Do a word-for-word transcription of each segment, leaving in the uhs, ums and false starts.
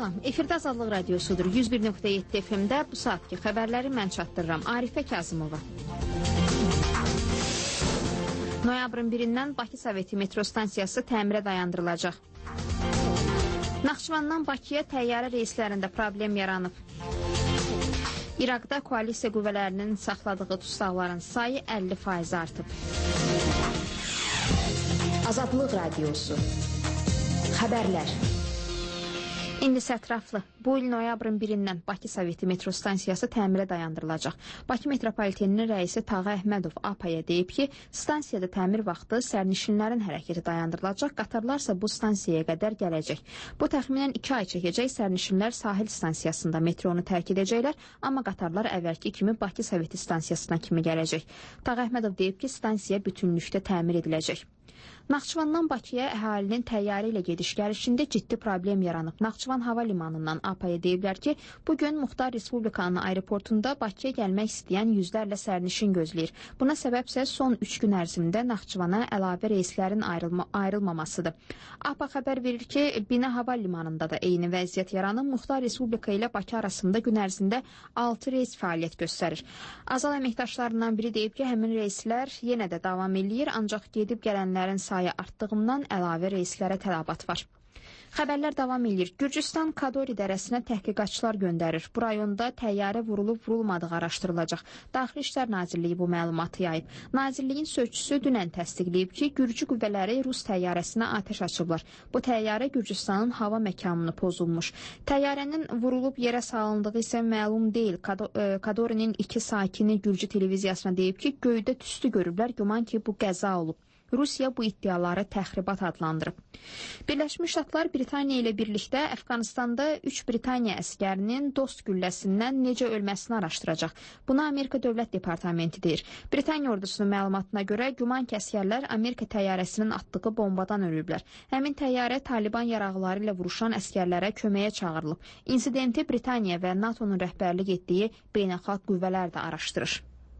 Salam, efirdə Azadlıq Radiosudur. yüz bir nöqtə yeddi F M-də bu saatki xəbərləri mən çatdırıram. Arifə Kazımova. Noyabrın birindən Bakı Soveti metro stansiyası təmirə dayandırılacaq. Naxçıvandan Bakıya təyyarə reyslərində problem yaranıb. İraqda koalisiya qüvvələrinin saxladığı tustaqların sayı əlli faiz artıb. Azadlıq Radiosu. Xəbərlər. İndi sətraflı. Bu il noyabrın birindən Bakı Soveti metro stansiyası təmirə dayandırılacaq. Bakı metropoliteninin rəisi Tağı Əhmədov A P A-ya deyib ki, stansiyada təmir vaxtı sərnişinlərin hərəkəti dayandırılacaq, qatarlarsa bu stansiyaya qədər gələcək. Bu təxminən iki ay çəkəcək, sərnişinlər sahil stansiyasında metronu tərk edəcəklər, amma qatarlar əvvəlki kimi Bakı Soveti stansiyasına kimi gələcək. Tağı Əhmədov deyib ki, stansiya bütünlükdə təmir ediləcək. Naxçıvandan Bakıya əhalinin təyyarə ilə gediş-gəlişində ciddi problem yaranıb. Naxçıvan hava limanından A P A-ya deyiblər ki, bugün Muxtar Respublikanın aeroportunda Bakıya gəlmək istəyən yüzlərlə sərnişin gözləyir. Buna səbəbsə son üç gün ərzində Naxçıvana əlavə reyslərin ayrılma ayrılmamasıdır. A P A xəbər verir ki, Bina hava limanında da eyni vəziyyət yaranıb. Muxtar Respublika ilə Bakı arasında gün ərzində altı reys fəaliyyət göstərir. Azal əməkdaşlarından biri deyib ki, həmin reyslər yenə də davam eləyir, ancaq gedib gələnlərin sayı artdığından əlavə reyslərə tələbat var. Xəbərlər davam edir. Gürcüstan Kadori dərəsinə təhqiqatçılar göndərir. Bu rayonda təyyarə vurulub-vurulmadığı araşdırılacaq. Daxili İşlər Nazirliyi bu məlumatı yayıb. Nazirliyin sözçüsü dünən təsdiqləyib ki, Gürcü qüvvələri Rus təyyarəsinə atəş açıblar. Bu təyyarə Gürcüstanın hava məkanını pozulmuş. Təyyarənin vurulub yerə salındığı isə məlum deyil. Kadorinin iki sakini Gürcü televiziyasına deyib ki, göydə tüstü görüblər, güman ki, bu qəza olub. Rusiya bu iddiaları təxribat adlandırıb. Birləşmiş Ştatlar Britaniya ilə birlikdə Əfqanistanda üç Britaniya əskərinin dost gülləsindən necə ölməsini araşdıracaq. Buna Amerika Dövlət Departamenti deyir. Britaniya ordusunun məlumatına görə güman ki, əskərlər Amerika təyyarəsinin atdığı bombadan ölüblər. Həmin təyyarə Taliban yaraqları ilə vuruşan əskərlərə köməyə çağırılıb. İnsidenti Britaniya və NATO'nun rəhbərlik etdiyi beynəlxalq qüvvələr də araşdırır.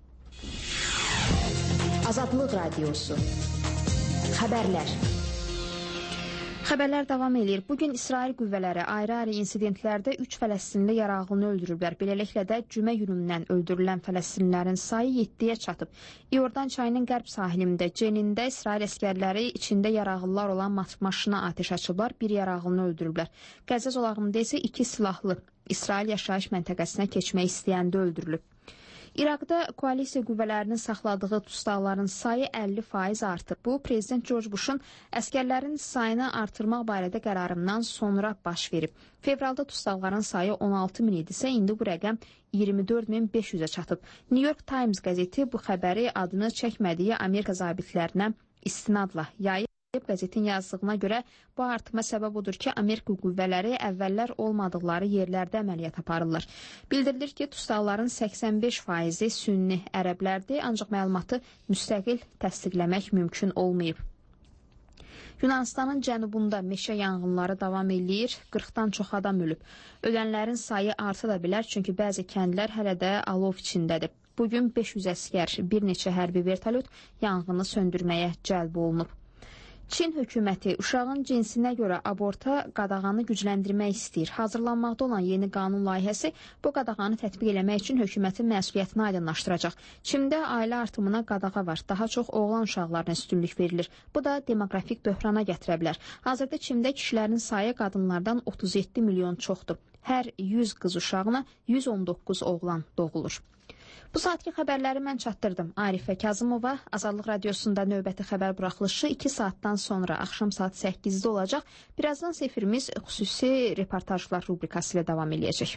Azadlıq Radiosu. Xəbərlər. Xəbərlər davam edir. Bugün İsrail qüvvələri ayrı-ayrı insidentlərdə üç Fələstinli yarağını öldürüblər. Beləliklə də cümə günündən öldürülən Fələstinlilərin sayı yeddiyə çatıb. İordan çayının qərb sahilində Cenində İsrail əskərləri içində yarağlılar olan maşına atəş açıblar, bir yarağını öldürüblər. Qəzza zolağında isə iki silahlı İsrail yaşayış məntəqəsinə keçmək istəyəndə öldürülüb. İraqda koalisiya qüvvələrinin saxladığı tustaqların sayı əlli faiz artıb. Bu, Prezident George Bush'un əskərlərin sayını artırmaq barədə qərarından sonra baş verib. Fevralda tustaqların sayı on altı min idisə, indi bu rəqəm iyirmi dörd min beş yüzə çatıb. New York Times qəzeti bu xəbəri adını çəkmədiyi Amerika zabitlərinə istinadla yayıb. Qəzetin yazdığına görə bu artıma səbəb odur ki, Amerika qüvvələri əvvəllər olmadıqları yerlərdə əməliyyat aparırlar. Bildirilir ki, tustaqların səksən beş faizi sünni ərəblərdir, ancaq məlumatı müstəqil təsdiqləmək mümkün olmayıb. Yunanistanın cənubunda meşə yanğınları davam eləyir, qırxdan çox adam ölüb. Ölənlərin sayı arta da bilər, çünki bəzi kəndlər hələ də alov içindədir. Bugün beş yüz əskər, bir neçə hərbi vertolyot yanğını söndürməyə cəlb olunub. Çin hökuməti uşağın cinsinə görə aborta qadağanı gücləndirmək istəyir. Hazırlanmaqda olan yeni qanun layihəsi bu qadağanı tətbiq eləmək üçün hökumətin məsuliyyətini aydınlaşdıracaq. Çində ailə artımına qadağa var. Daha çox oğlan uşaqlarına üstünlük verilir. Bu da demoqrafik böhrana gətirə bilər. Hazırda Çində kişilərin sayı qadınlardan otuz yeddi milyon çoxdur. Hər yüz qız uşağına yüz on doqquz oğlan doğulur. Bu saatki xəbərləri mən çatdırdım. Arifə Kazımova, Azadlıq Radiosunda növbəti xəbər buraxılışı iki saatdan sonra axşam saat səkkizdə olacaq. Birazdan efirimiz xüsusi reportajlar rubrikası ilə davam eləyəcək.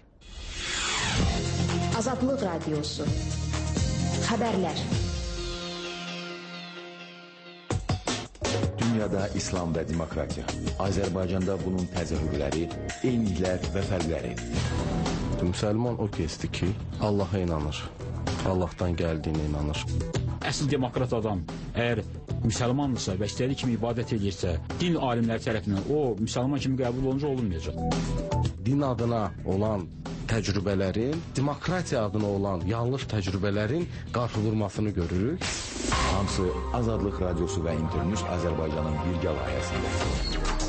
Azadlıq Radiosu. Xəbərlər. Dünyada İslam və demokratiya. Azərbaycanda bunun təzahürləri, eyniliklər və fərqləri. Müsəlman o kəsdir ki, Allaha inanır. Allahdan gəldiyinə inanır. Əsl demokrat adam əgər müsəlmandırsa və istədiyi kimi ibadət edirsə, din alimləri tərəfindən o müsəlman kimi qəbul olunca olunmayacaq. Din adına olan təcrübələrin, demokratiya adına olan yanlış təcrübələrin qarşıdurmasını görürük. Hamısı Azadlıq Radiosu və İnternews Azərbaycanın birgə layihəsində.